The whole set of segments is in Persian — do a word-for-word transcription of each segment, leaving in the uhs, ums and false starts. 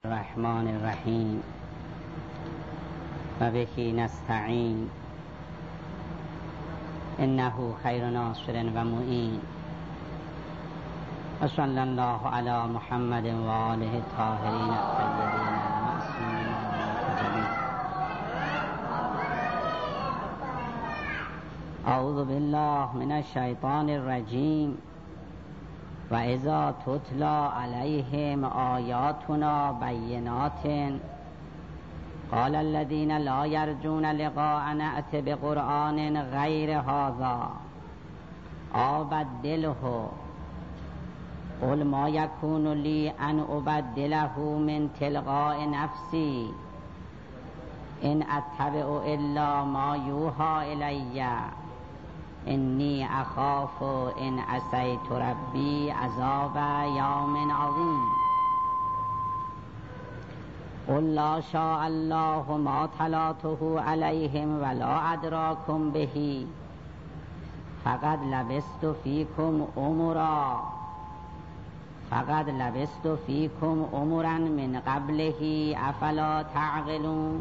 الرحمن الرحیم و بهی نستعین انه خیر ناصر و معین و صلی الله علی محمد و آله الطاهرین الطیبین المعصومین المنتجبین. اعوذ بالله من الشیطان الرجیم و اذا تتلی علیهم آیاتنا بینات قال الذین لا یرجون لقاءنا ائت بقرآن غیر هذا او بدله قل ما یکون لی ان ابدله من تلقاء نفسی ان اتبع الا ما یوحی الی انی اخاف ان عصیت ربی عذاب یوم عظیم. قل لا شاء الله ما تلاته علیهم ولا ادراکم به فقد لبثت فیکم عمرا فقد لبثت فیکم عمرا من قبله افلا تعقلون.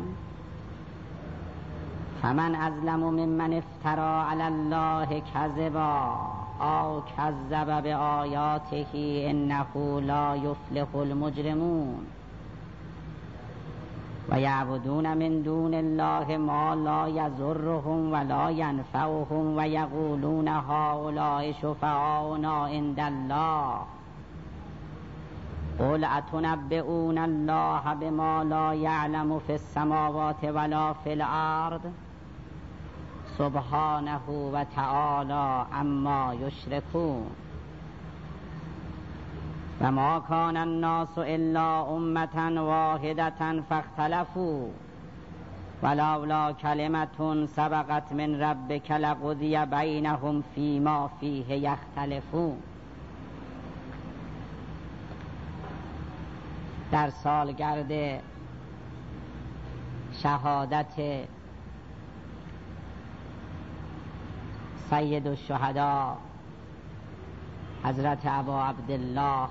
فمن اظلم ممن افترى علی الله کذبا او کذب بآیاته انه لا یفلح المجرمون و یعبدون من دون الله ما لا یضرهم ولا ینفعهم و یقولون هؤلاء شفعاؤنا عند الله قل اتنبئون الله بما لا یعلم فی السماوات ولا فی الارض سبحانه و تعالی عما یشرکون. و ما کان الناس الا امة واحدة فاختلفوا ولولا کلمة سبقت من ربک لقضی بینهم فیما فیه یختلفون. در سالگرد شهادت سید الشهدا حضرت ابا عبدالله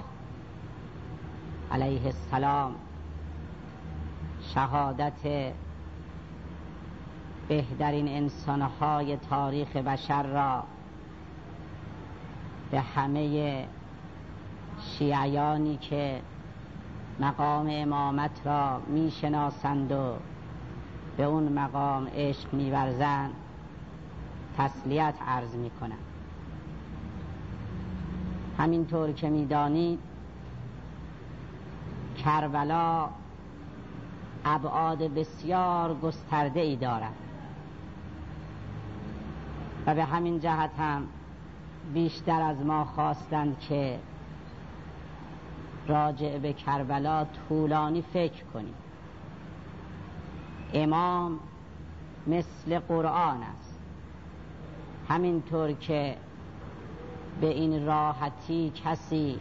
علیه السلام، شهادت بهترین انسانهای تاریخ بشر را به همه شیعیانی که مقام امامت را میشناسند و به اون مقام عشق می‌ورزند تسلیت عرض میکنم. همینطور که میدانید کربلا ابعاد بسیار گسترده ای دارد و به همین جهت هم بیشتر از ما خواستند که راجع به کربلا طولانی فکر کنیم. امام مثل قرآن است. همینطور که به این راحتی کسی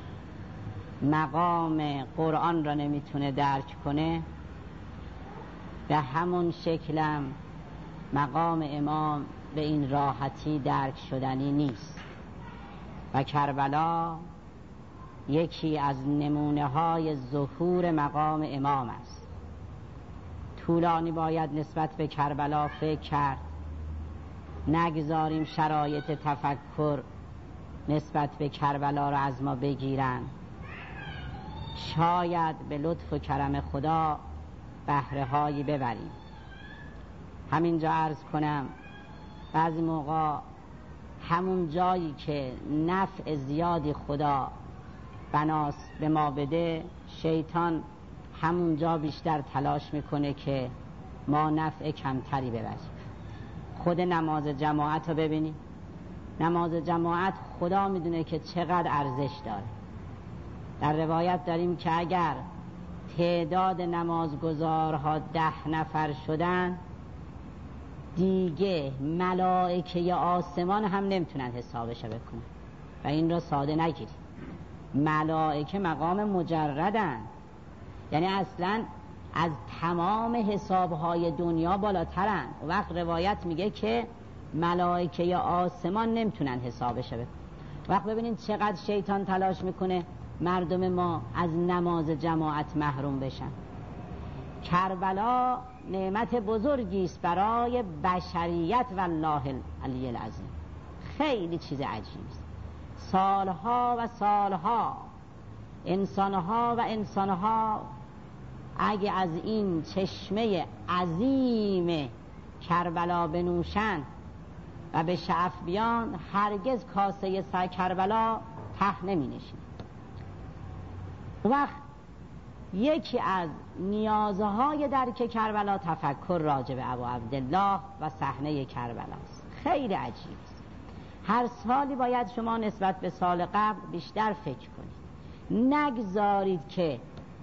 مقام قرآن را نمیتونه درک کنه، به همون شکلم مقام امام به این راحتی درک شدنی نیست و کربلا یکی از نمونه های ظهور مقام امام است. طولانی باید نسبت به کربلا فکر کرد، نگذاریم شرایط تفکر نسبت به کربلا را از ما بگیرن. شاید به لطف و کرم خدا بهره هایی ببریم. همینجا عرض کنم بعضی موقع همون جایی که نفع زیادی خدا بناس به ما بده، شیطان همون جا بیشتر تلاش میکنه که ما نفع کمتری ببریم. خود نماز جماعت رو ببینید. نماز جماعت خدا میدونه که چقدر ارزش داره. در روایت داریم که اگر تعداد نمازگزارها ده نفر شدن دیگه ملائکه آسمان هم نمیتونن حسابش بکنن و این را ساده نگیرید. ملائکه مقام مجردن، یعنی اصلا از تمام حسابهای دنیا بالاترن. وقت روایت میگه که ملائکه آسمان نمیتونن حسابش بکنن. وقت ببینید چقدر شیطان تلاش میکنه مردم ما از نماز جماعت محروم بشن. کربلا نعمت بزرگی است برای بشریت والله العلی العظیم. خیلی چیز عجیبی است. سالها و سالها انسانها و انسانها اگه از این چشمه عظیم کربلا بنوشن و به شعف بیان، هرگز کاسه سر کربلا ته نمی نشین. وقت یکی از نیازهای درک کربلا تفکر راجع به ابو عبدالله و صحنه کربلا است. خیلی عجیب است. هر سالی باید شما نسبت به سال قبل بیشتر فکر کنید. نگذارید که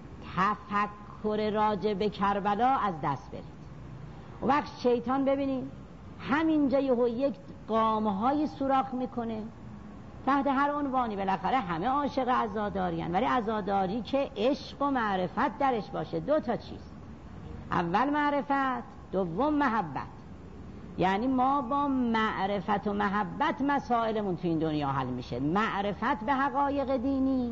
تفکر راجع به کربلا از دست برید. وقت شیطان ببینید همینجا یهو یک قامه‌های سوراخ میکنه تحت هر عنوانی. بالاخره همه عاشق عزاداری‌اند، ولی عزاداری که عشق و معرفت درش باشه. دو تا چیز، اول معرفت، دوم محبت. یعنی ما با معرفت و محبت مسائلمون تو این دنیا حل میشه. معرفت به حقایق دینی،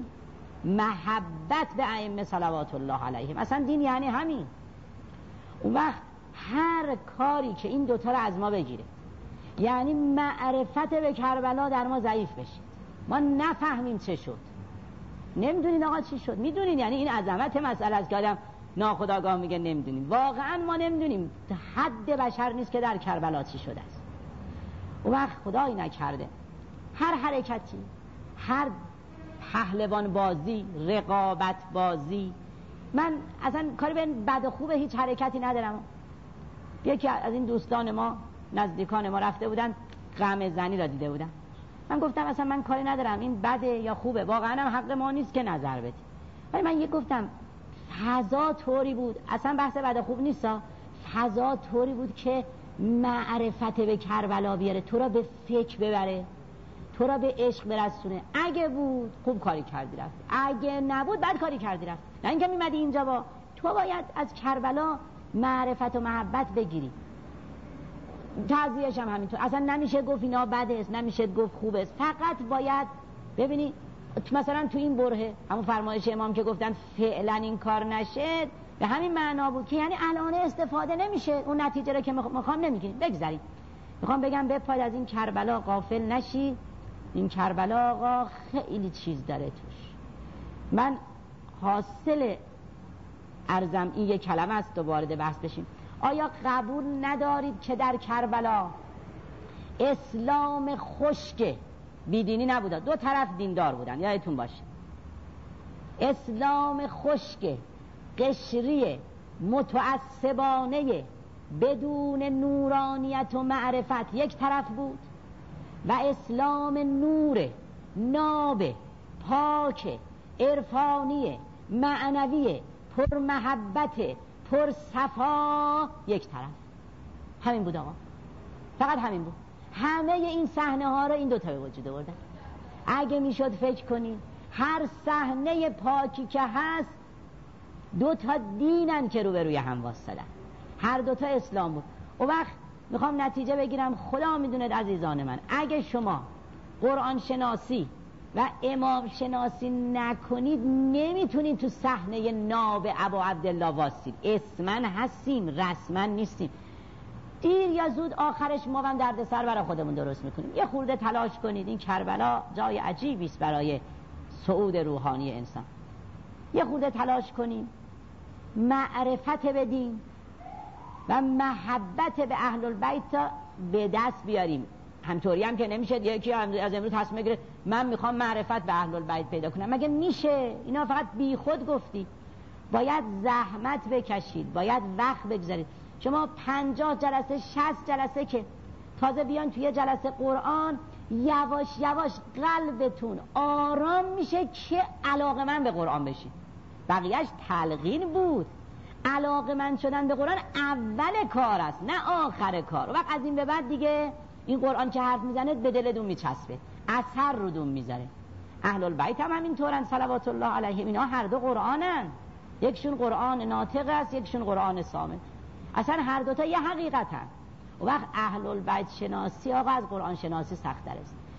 محبت به ائمه صلوات الله علیهم. اصلا دین یعنی همین. اون وقت هر کاری که این دوتا رو از ما بگیره، یعنی معرفت به کربلا در ما ضعیف بشه، ما نفهمیم چه شد، نمیدونین آقا چی شد. میدونین یعنی این عظمت مسئله است که آدم ناخودآگاه میگه نمیدونیم. واقعا ما نمیدونیم، حد بشر نیست که در کربلا چی شده است. اون وقت خدایی نکرده هر حرکتی، هر پهلوان بازی، رقابت بازی، من اصلا کاری به بد و خوب هیچ حرکتی ندارم. یکی از این دوستان ما، نزدیکان ما رفته بودن غم زنی را دیده بودن. من گفتم اصلا من کاری ندارم این بده یا خوبه، واقعا هم حق ما نیست که نظر بدی. ولی من یک گفتم فضا طوری بود، اصلا بحث بد و خوب نیست، فضا طوری بود که معرفت به کربلا بیاره، تو را به فکر ببره، تو را به عشق برسونه. اگه بود خوب کاری کردی رفت، اگه نبود بد کاری کردی رفت. نه اینکه میمدی اینجا با تو باید از کربلا معرفت و محبت بگیری. تعزیه‌اش هم همینطور. اصلا نمیشه گفت اینا بده است، نمیشه گفت خوبه است، فقط باید ببینی. مثلا تو این برهه همون فرمایش امام که گفتن فعلا این کار نشه، به همین معنا بود که یعنی الان استفاده نمیشه، اون نتیجه رو که میخوام نمیگیریم، بگذاریم. میخوام بگم بپاید از این کربلا غافل نشی. این کربلا آقا خیلی چیز داره توش. من حاصل عرضم این یک کلمه است، تو وارد بحث بشیم. آیا قبول ندارید که در کربلا اسلام خشک، بیدینی نبوده، دو طرف دیندار بودن، یادتون باشه. اسلام خشک قشری متعصبانه بدون نورانیت و معرفت یک طرف بود، و اسلام نور ناب پاک عرفانی معنوی پر محبت پر صفا یک طرف. همین بود آقا، فقط همین بود. همه این صحنه ها رو این دوتا به وجود آوردن. اگه میشد فکر کنید هر صحنه پاکی که هست دو تا دینن که رو به روی هم واسطن، هر دوتا اسلام بود. اون وقت میخوام نتیجه بگیرم، خدا میدونه عزیزان من، اگه شما قرآن شناسی و امام شناسی نکنید نمیتونید تو صحنه ناب ابو عبدالله واسید. اسمن هستیم، رسمن نیستیم. دیر یا زود آخرش ما هم درد سر برای خودمون درست میکنیم. یه خورده تلاش کنید. این کربلا جای عجیبی است برای صعود روحانی انسان. یه خورده تلاش کنیم معرفت بدیم و محبت به اهل البیت به دست بیاریم. همطوری هم که نمیشه یکی از امروز تصمیم بگیره من میخوام معرفت به اهل البیت پیدا کنم. مگه میشه؟ اینا فقط بی خود گفتی. باید زحمت بکشید، باید وقت بگذارید. شما پنجاه جلسه شصت جلسه که تازه بیان توی جلسه قرآن، یواش یواش قلبتون آرام میشه که علاقه‌مند به قرآن بشید. بقیهش تلقین بود. علاقه‌مند شدن به قرآن اول کار است نه آخر کار. وقت از این به بعد دیگه این قرآن که حرف میزنه به دلتون میچسبه، اثر رو دون میذاره. اهل البیت هم همینطورن صلوات الله علیهم. اینا هر دو قرآنن، یکشون قرآن ناطق است، یکشون قرآن صامت. اصلا هر دوتا یه حقیقتن. و وقت اهل البیت شناسی آقا از قرآن شناسی سخت‌تر است.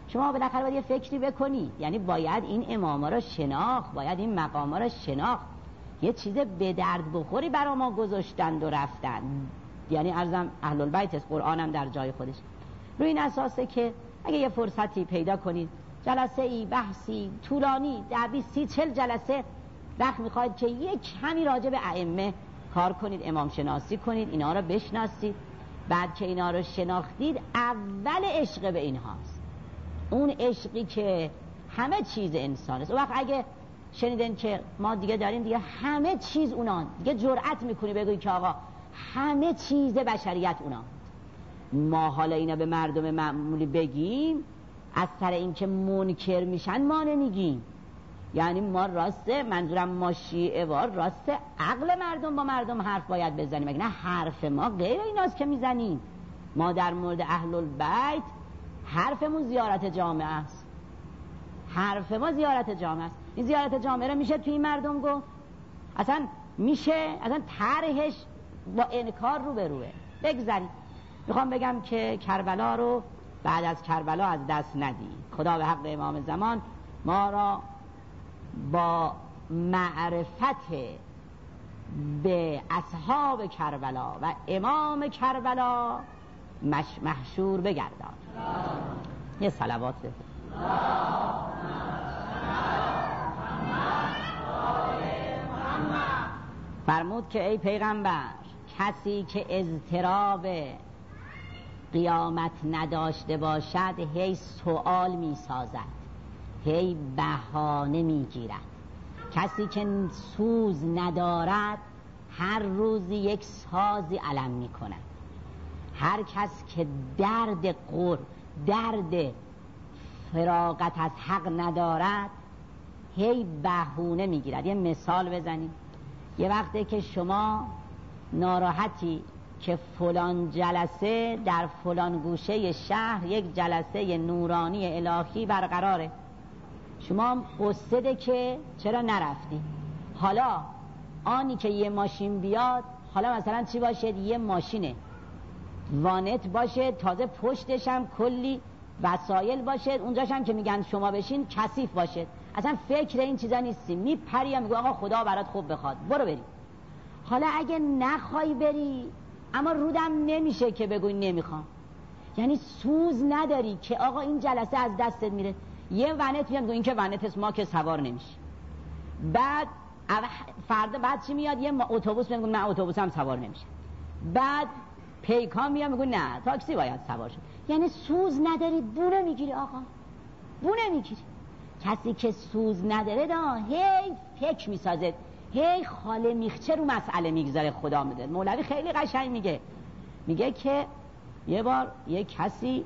شما بالاخره باید یه فکری بکنی، یعنی باید این اماما رو شناخت، باید این مقاما رو شناخت. یه چیز به درد بخوری برا ما گذاشتند و رفتن، یعنی عرضم اهل البیت است، قرآن هم در جای خودش. روی این اساسه که اگه یه فرصتی پیدا کنید، جلسه ای بحثی طولانی در بیست سی چل جلسه وقت میخواید که یک کمی راجع به ائمه کار کنید، امام شناسی کنید، اینا رو بشناسید. بعد که اینا رو شناختید، اول عشق به اینهاست، اون عشقی که همه چیز انسان است. وقت اگه شنیدن که ما دیگه داریم دیگه همه چیز اونان، دیگه جرأت میکنی بگوی که آقا همه چیز بشریت اونان. ما حالا اینا به مردم معمولی بگیم، از سر این که منکر میشن ما نمیگیم. یعنی ما راسته، منظورم ما شیعه وار، راسته عقل مردم با مردم حرف باید بزنیم، اگه نه حرف ما غیر ایناست که میزنیم. ما در مورد اهل البیت حرفمون زیارت جامعه است، حرف ما زیارت جامعه است. این زیارت جامعه رو میشه توی این مردم گفت؟ اصلا میشه؟ اصلا طرحش با انکار رو به روه. بگذاریم. میخوام بگم که کربلا رو بعد از کربلا از دست ندی. خدا به حق امام زمان ما را با معرفت به اصحاب کربلا و امام کربلا مش محشور بگردان. یه صلوات بفرست. فرمود که ای پیغمبر، کسی که اضطراب قیامت نداشته باشد هی سوال می سازد، هی بهانه می گیرد. کسی که سوز ندارد هر روز یک سازی علم می کند. هر کس که درد قر درد فراغت از حق ندارد هی بهونه می گیرد. یه مثال بزنیم. یه وقته که شما ناراحتی که فلان جلسه در فلان گوشه شهر یک جلسه نورانی الهی برقراره، شما قصده که چرا نرفتی. حالا آنی که یه ماشین بیاد، حالا مثلا چی باشه؟ یه ماشینه وانت باشه، تازه پشتش هم کلی وسایل باشه، اونجاش هم که میگن شما بشین کثیف باشه. اصلا فکر این چیزا نیستی، میپری میگه آقا خدا برات خوب بخواد برو بری. حالا اگه نخوای بری، اما رودم نمیشه که بگوی نمیخوام، یعنی سوز نداری که آقا این جلسه از دستت میره. یه ونت میاد این که ونت ما که سوار نمیشه. بعد فردا بعد چی میاد؟ یه اتوبوس میاد نه اتوبوسم سوار نمیشه. بعد پیکان میاد میگه نه تاکسی باید سوار شه. یعنی سوز نداری، بونه میگیری آقا، بونه میگیری. کسی که سوز نداره دا هی فکر میسازه، هی خاله میخچه رو مسئله میگذاره. خدا میده. مولوی خیلی قشنگ میگه، میگه که یه بار یه کسی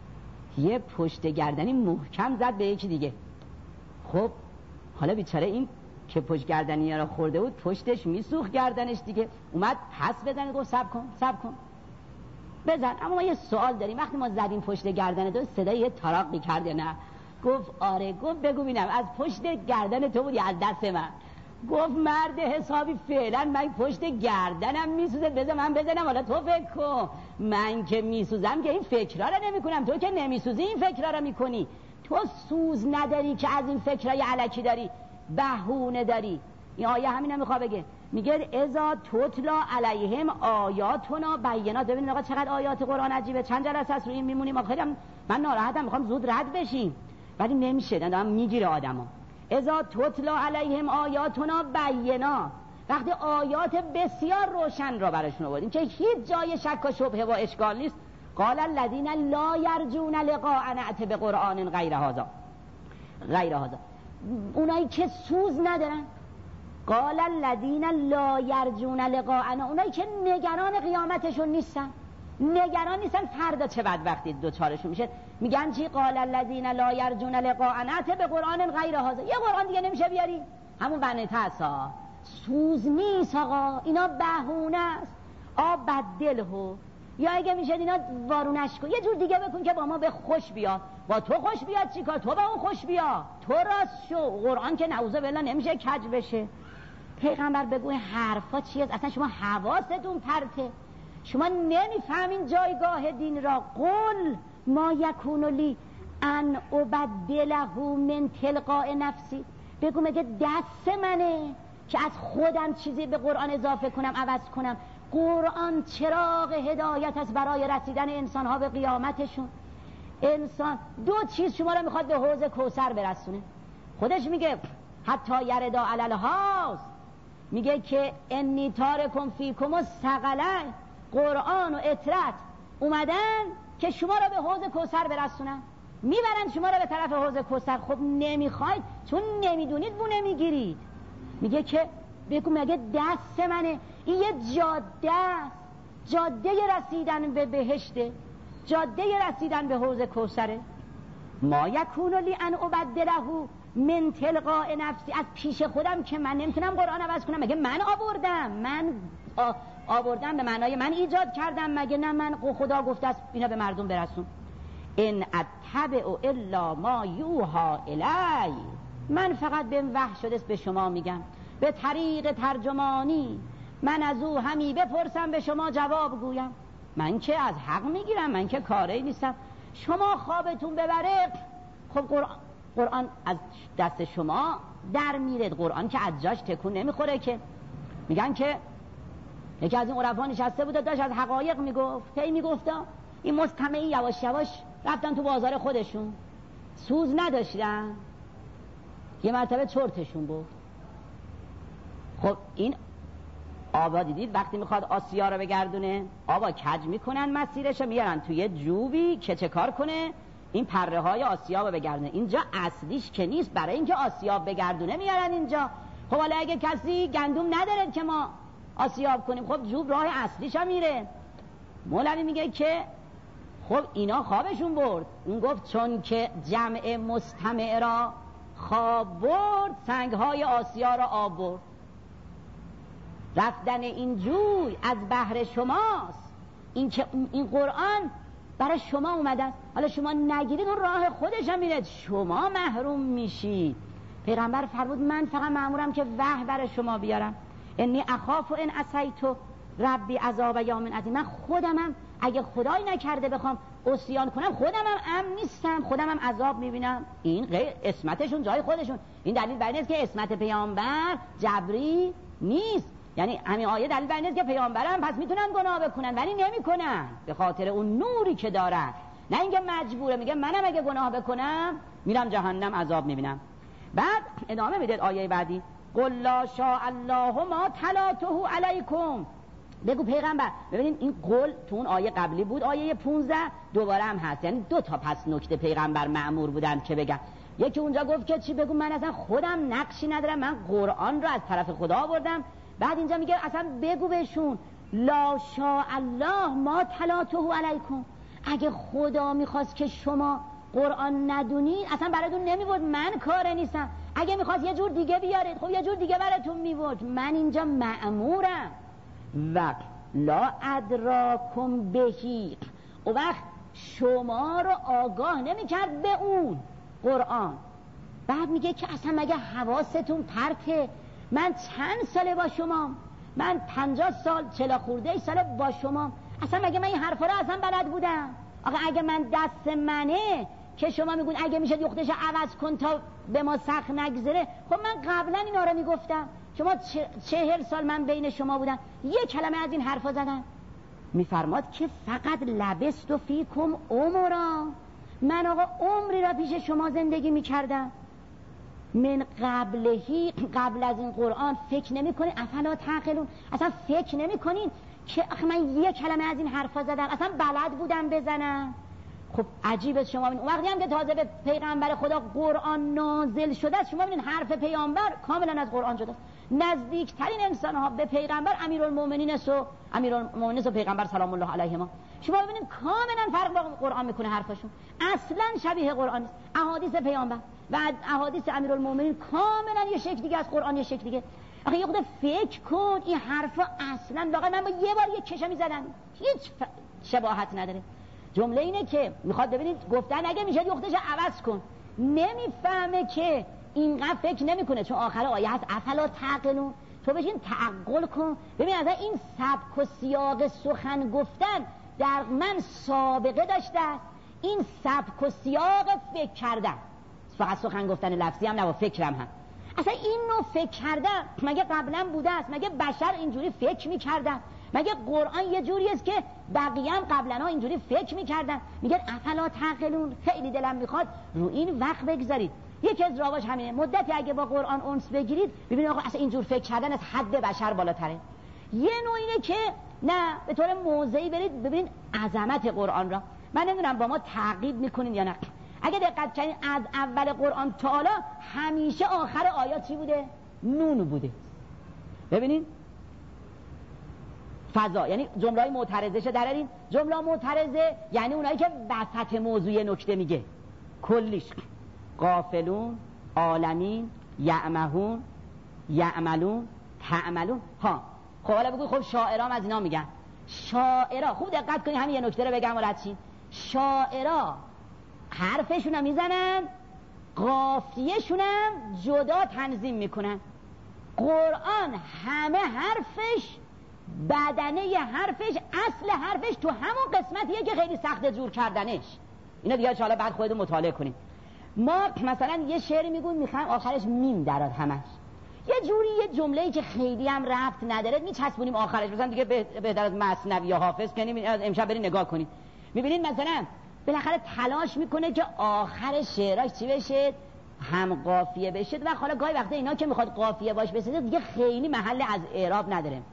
یه پشت گردنی محکم زد به یکی دیگه. خب حالا بیچاره این که پشت گردنی را خورده بود پشتش میسوخت گردنش دیگه، اومد پس بزنه، گفت صبر کن صبر کن بزن. اما ما یه سوال داریم، وقتی ما زدیم پشت گردن تو صدای یه تراقی کرده نه؟ گفت آره. گفت بگو ببینم از پشت گردن تو بود یا از دست من؟ گفت مرد حسابی فعلا من پشت گردنم میسوزه، بذار من بزنم حالا تو فکر کن. من که میسوزم که این فکرها رو نمی کنم، تو که نمیسوزی این فکرها رو میکنی. تو سوز نداری که از این فکرهای الکی داری بهونه داری. این آیه همین هم میخواد بگه، میگه اذا تتلا علیهم آیاتنا بینات. ببینید آقا چقدر آیات قرآن عجیبه. چند جلسه است روی این میمونیم. آخه من ناراحتم، میخوام زود رد بشیم ولی نمیشه، دارم میگیره آدمو. اذا تتلا علیهم آیاتنا بینات، وقتی آیات بسیار روشن را براشون آوردیم که هیچ جای شک و شبهه و اشکال نیست. قال الذین لا یرجون لقاءنا ائت بقرآن غیر هذا غیر هذا. اونایی که سوز ندارن، قال الذین لا یرجون لقاءنا، اونایی که نگران قیامتشون نیستن، نگران نیستن فردا چه بدبختی دوچارشون میشه. میگن چی؟ قال الذین لا یرجون لقاءنا ائت بقرآن غیر هذا. یه قرآن دیگه نمیشه بیاری؟ همون بنته اسا سوز نیست آقا، اینا بهونه است. آ بدلهو، یا اگه میشه اینا وارونش کن، یه جور دیگه بکن که با ما به خوش بیاد. با تو خوش بیاد چیکار؟ تو با اون خوش بیا، تو راست شو. قرآن که نعوذ بالله نمیشه کج بشه. پیغمبر بگوی حرفا چیه؟ اصلا شما حواستون پرته، شما نمیفهمین جایگاه دین را. قل ما یکون لی ان ابدله من تلقاء نفسی، بگو مگه دست منه که از خودم چیزی به قرآن اضافه کنم عوض کنم؟ قرآن چراغ هدایت است برای رسیدن انسان ها به قیامتشون. انسان دو چیز شما رو میخواد به حوض کوثر برسونه. خودش میگه حتی یردا علی الحوض، میگه که انی تارکم فیکم الثقلین، قرآن و اطرت اومدن که شما رو به حوض کوثر برسونن، میبرن شما رو به طرف حوض کوثر. خب نمیخواید چون نمیدونید بو نمیگیرید. میگه که بگو مگه دست منه؟ این یه جاده است، جاده رسیدن به بهشته، جاده رسیدن به حوض کوثره. ما یکون لی ان ابدله من تلقاء نفسی، از پیش خودم که من نمیتونم قرآن عوض کنم. مگه من آوردم؟ من آوردم به معنای من ایجاد کردم؟ مگه نه من خدا گفته است اینا به مردم برسون. ان اتبع الا ما یوحى الی، من فقط به وحی شده است به شما میگم، به طریق ترجمانی من از او همی بپرسم به شما جواب گویم. من که از حق میگیرم، من که کاری نیستم. شما خوابتون ببره، خب قرآن قرآن از دست شما در میرد. قرآن که از جاش تکون نمیخوره که. میگن که یکی از این عرفا نشسته بود داشت از حقایق میگفت، هی میگفتا این مستمعی یواش یواش رفتن تو بازار خودشون، سوز نداشتن، یه مرتبه چرتشون بود. خب این آبا دیدید وقتی میخواد آسیا رو بگردونه، آبا کج میکنن مسیرش، میارن توی جوبی که چه کار کنه این پره های آسیا رو بگردونه. اینجا اصلیش که نیست، برای اینکه آسیاب بگردونه میارن اینجا. خب حالا اگه کسی گندم نداره که ما آسیاب کنیم، خب جوب راه اصلیش هم میره. مولوی میگه که خب اینا خوابشون برد. اون گفت چون که جمع مستمع را خواب برد، سنگ های آسیا را آب برد. رفتن این جوی از بحر شماست، این که این قرآن برای شما اومده است. حالا شما نگیرید اون راه خودش هم میره، شما محروم میشید. پیغمبر فرمود من فقط مأمورم که وحی برای شما بیارم. انی اخاف ان عصیت ربی عذاب یوم عظیم. من خودمم اگه خدای نکرده بخوام عصیان کنم، خودمم امن نیستم، خودمم عذاب میبینم. این غیر اسمتشون جای خودشون. این دلیل بر این است که اسمت پیامبر جبری نیست. یعنی همین آیه دلیل بر این است که پیامبرم پس میتونن گناه بکنن ولی نمیکنن به خاطر اون نوری که دارن، نه اینکه مجبوره. میگه منم اگه گناه بکنم میرم جهنم عذاب میبینم. بعد ادامه میده آیه بعدی، قل لا شاء الله ما تلاته علیکم. بگو پیغمبر، ببینید این قول تو اون آیه قبلی بود، آیه پانزده دوباره هم هست. یعنی دو تا پس نکته پیغمبر مأمور بودن که بگن. یکی اونجا گفت که چی؟ بگو من اصلا خودم نقشی ندارم، من قرآن رو از طرف خدا آوردم. بعد اینجا میگه اصلا بگو بهشون لا شاء الله ما تلاته علیکم. اگه خدا میخواست که شما قرآن ندونید اصلا براتون نمیورد، من کار نیستم. اگه میخواست یه جور دیگه بیارید، خب یه جور دیگه براتون میورد. من اینجا مأمورم. و لا ادراکم بهی، او وقت شما رو آگاه نمیکرد به اون قرآن. بعد میگه که اصلا مگه حواستون پرته؟ من چند ساله با شما، من پنجاه سال چلا خورده ساله با شما، اصلا مگه من این حرفا رو اصلا بلد بودم؟ آقا اگه من دست منه که شما میگون اگه میشه یختش عوض کن تا به ما سخت نگذره، خب من قبلا اینا رو میگفتم. شما چهل سال من بین شما بودم، یه کلمه از این حرفا زدن. میفرماد که فقط لبست و فیکم عمرا، من آقا عمری را پیش شما زندگی میکردم. من قبلهی، قبل از این قرآن فکر نمی کنین؟ افلا تعقلون، اصلا فکر نمی کنین که آخه من یه کلمه از این حرفا زدم، اصلا بلد بودم بزنم. خب عجیبه شما ببینید وقتی هم که تازه به پیغمبر خدا قرآن نازل شده است، شما ببینید حرف پیامبر کاملا از قرآن جداست. نزدیکترین انسان ها به پیغمبر امیرالمومنین است و امیرالمومنین و پیغمبر سلام الله علیهما. شما ببینید کاملا فرق با قرآن میکنه حرفشون، اصلا شبیه قرآن نیست. احادیث پیامبر و احادیث امیرالمومنین کاملا یه شکل دیگه از قرآن، یه شکل دیگه. آخه یه خود فکر کن این حرفا اصلا واقعا من با یه بار یه کشمی زدم هیچ ف... شباهت نداره. جمله اینه که میخواد ببینید گفتن اگه میشه یختش عوض کن، نمیفهمه که اینقدر فکر نمیکنه، چون آخر آیه هست افلا تعقلون. تو بشین تعقل کن ببین از این سبک و سیاق سخن گفتن در من سابقه داشته است. این سبک و سیاق فکر کردن، فقط سخن گفتن لفظی هم نه و فکرم هم. اصلا این نوع فکر کردن مگه قبلا بوده است؟ مگه بشر اینجوری فکر میکردن؟ مگه قرآن یه جوری است که بقیه هم قبلا ها اینجوری فکر میکردن؟ میگن افلا تعقلون. خیلی دلم میخواد رو این وقت بگذارید. یکی از راواش همینه، مدتی اگه با قرآن انس بگیرید ببینید آقا اصلا اینجور فکر کردن از حد بشر بالاتره. یه نوع اینه که نه به طور موضعی برید ببینید عظمت قرآن را. من نمیدونم با ما تعقیب میکنین یا نه. اگه دقت کنین از اول قرآن تا حالا همیشه آخر آیات چی بوده؟ نون بوده. ببینین فضا، یعنی جمله های معترضه شه درارین. جمله معترضه یعنی اونایی که وسط موضوع نکته میگه، کلیش غافلون، عالمین، یعمهون، یعملون، تعملون. ها خب حالا بگوی خب شاعرام از اینا میگن. شاعرا خوب دقت کنید، همین یه نکته رو بگم و رد شید. شاعرا حرفشون رو میزنن، قافیه‌شون هم جدا تنظیم میکنن. قرآن همه حرفش، بدنه ی حرفش، اصل حرفش تو همون قسمتیه که خیلی سخت جور کردنش. اینا دیگه حالا بعد خودتون مطالعه کنید. ما مثلا یه شعری میگون میخوایم آخرش میم دراد همش، یه جوری یه جمله‌ای که خیلی هم ربط نداره میچسبونیم آخرش. مثلا دیگه بهتر از مثنوی یا حافظ کنیم. امشب برید نگاه کنید میبینید مثلا بالاخره تلاش میکنه که آخر شعراش چی بشه؟ هم قافیه بشه. و حالا گاهی وقتا اینا که میخواد قافیه باش بسازه دیگه خیلی محل از اعراب نداره.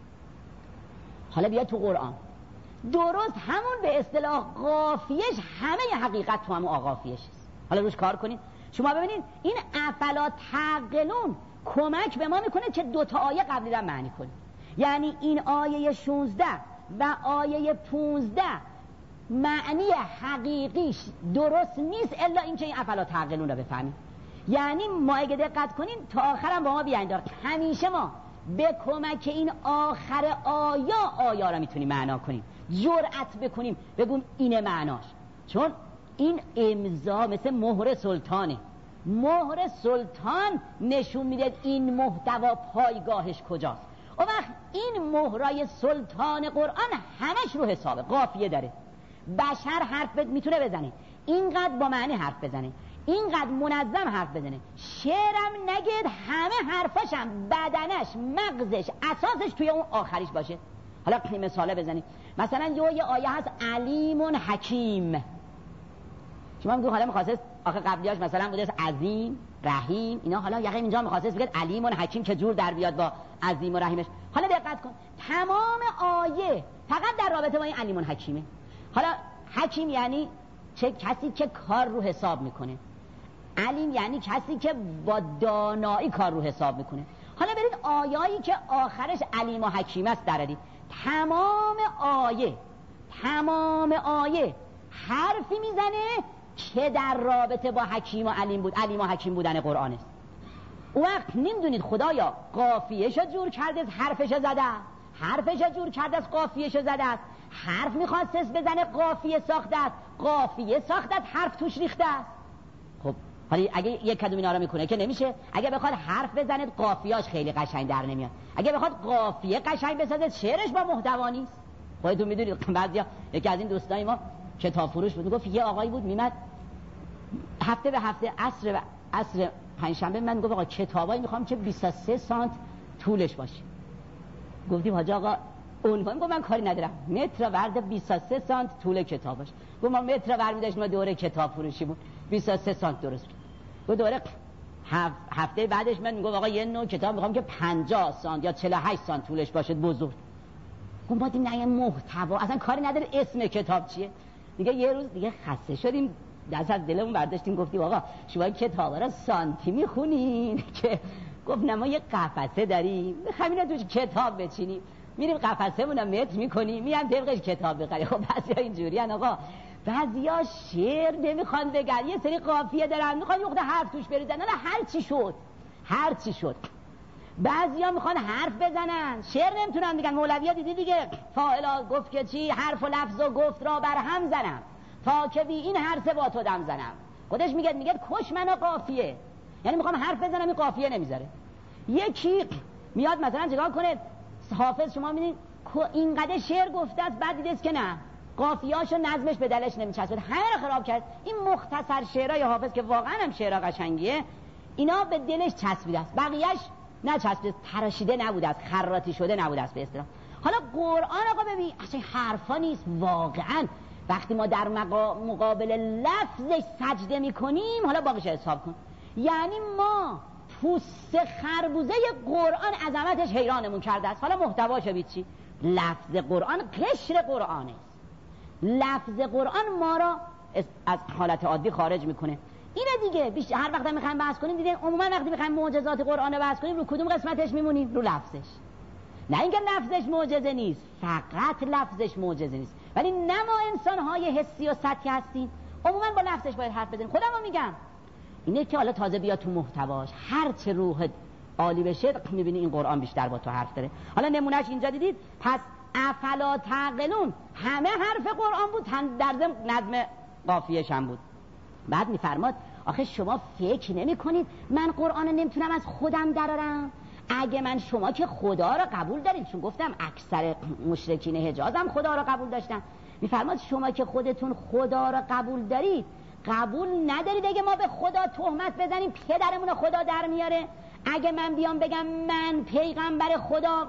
حالا بیا تو قرآن درست همون به اصطلاح قافیهش همه حقیقت تو همون آقافیهش است. حالا روش کار کنید. شما ببینید این افلا تعقلون کمک به ما میکنه که دو تا آیه قبلی را معنی کنیم. یعنی این آیه شانزده و آیه پانزده معنی حقیقیش درست نیست الا اینکه این افلا تعقلون را بفهمیم. یعنی ما اگه دقت کنین تا آخرم با ما بیاین دار همیشه ما به کمک این آخر آیا آیا را میتونیم معنا کنیم، جرأت بکنیم بگیم اینه معناش. چون این امضا مثل مهر سلطانه. مهر سلطان نشون میده این محتوا پایگاهش کجاست. و وقت این مهرای سلطان قرآن همش رو حسابه، قافیه داره. بشر حرف میتونه بزنه، اینقدر با معنی حرف بزنه، اینقدر منظم حرف بزنه. شعرم نگید همه حرفاشم بدنش مغزش اساسش توی اون آخریش باشه. حالا مثاله بزنید. مثلا یه آیه هست علیم حکیم. شما میگید حالا می‌خواست آخه قبلیاش مثلا بوده عظیم رحیم اینا، حالا یقین اینجا می‌خواست بگید علیم حکیم که جور در بیاد با عظیم و رحیمش. حالا دقت کن تمام آیه فقط در رابطه با این علیم حکیمه. حالا حکیم یعنی چه کسی که کار رو حساب میکنه، علیم یعنی کسی که با دانایی کار رو حساب میکنه. حالا برید آیایی که آخرش علیم و حکیم است درارید. تمام آیه تمام آیه حرفی میزنه که در رابطه با حکیم و علیم بود، علیم و حکیم بودن قرآن است. اون وقت نمیدونید خدایا قافیه‌شو جور کرده، حرفشو زده، حرفشو جور کرده است، قافیه‌شو زده است. حرف میخواست بزنه قافیه ساخته است، قافیه ساخته است، حرف توش ریخته است. خب حالا اگه یک کدوم اینا رو میکنه که نمیشه. اگه بخواد حرف بزنه قافیه‌اش خیلی قشنگ در نمیاد. اگه بخواد قافیه قشنگ بسازه شعرش با محتوا نیست. خودتون میدونید بعضیا یکی از این دوستای ما کتاب فروش بود، میگفت یه آقایی بود میمد هفته به هفته عصر به عصر پنجشنبه من گفت آقا کتابایی میخوام که بیست و سه سانت طولش باشه. گفتیم حاج آقا عنوان، گفت من کاری ندارم، متر ورد بیست و سه سانت طول کتابش. گفت ما متر ورد می‌داشتیم، ما دوره کتاب فروشی بود بیست و سه سانت درست. گفت دوره هفته بعدش من میگم آقا یه نوع کتاب میخوام که پنجاه سانت یا چهل و هشت سانت طولش باشه بزرگ. گفت ما دیدیم نه محتوا اصلا کاری نداره اسم کتاب چیه. دیگه یه روز دیگه خسته شدیم دست از دلمون برداشتیم گفتیم آقا شما کتابا رو سانتی میخونین که گفت نه ما یه قفسه داریم همین توش کتاب بچینیم، میریم قفسه مونم متر میکنیم میرم طبقش کتاب بخریم. خب بعضیا اینجوری ان آقا، بعضیا شعر نمیخوان بگن، یه سری قافیه دارن میخوان یه خورده حرف توش بریزن، نه هر چی شد هر چی شد. بعضیا میخوان حرف بزنن شعر نمیتونن بگن. مولوی دیدی دیگه فاعلا گفت که چی حرف و لفظ و گفت را بر هم زنم تا که بی این هر سه با تو دم زنم. خودش میگه میگه کش منو قافیه، یعنی میخوام حرف بزنم این قافیه نمیذاره. یکی میاد مثلا چیکار کنه حافظ، شما میبینید اینقدر شعر گفته است بعد دیدید که نه قافیه‌اشو نظمش به دلش نمیچسبید، همه رو خراب کرد. این مختصر شعرهای حافظ که واقعا هم شعر قشنگیه، اینا به دلش چسبیده است، بقیه‌اش نچسبیده، تراشیده نبوده است، خراطی شده نبوده است به اصطلاح. حالا قرآن آقا ببین اصلا حرفا نیست، واقعا وقتی ما در مقابل لفظش سجده میکنیم، حالا باقیش حساب کن. یعنی ما پوست خربوزه قرآن عظمتش حیرانمون کرده است. حالا محتواش بید چی؟ لفظ قرآن قشر قرآن است. لفظ قرآن ما را از حالت عادی خارج میکنه. اینه دیگه. بیشتر هر وقت میخوایم بحث کنیم دیدین عموما وقتی میخوایم معجزات قرآن بحث کنیم رو کدوم قسمتش میمونیم؟ رو لفظش. نه اینکه لفظش معجزه نیست، فقط لفظش معجزه نیست، ولی نه ما انسان‌های حسی و سطحی هستیم، عموما با لفظش باید حرف بزنیم. خودم رو میگم اینه که حالا تازه بیا تو محتواش، هر چه روح عالی بشه میبینی این قرآن بیشتر با تو حرف داره. حالا نمونهش اینجا دیدید. پس افلا تعقلون همه حرف قرآن بود، در ضمن نظم قافیه‌ش هم بود. بعد میفرماد آخه شما فکر نمی کنید من قرآن نمیتونم از خودم درارم؟ اگه من شما که خدا را قبول دارید، چون گفتم اکثر مشرکین حجاز هم خدا را قبول داشتن، میفرماد شما که خودتون خدا را قبول دارید، قبول ندارید اگه ما به خدا تهمت بزنیم پدرمون خدا در میاره؟ اگه من بیام بگم من پیغمبر خدا،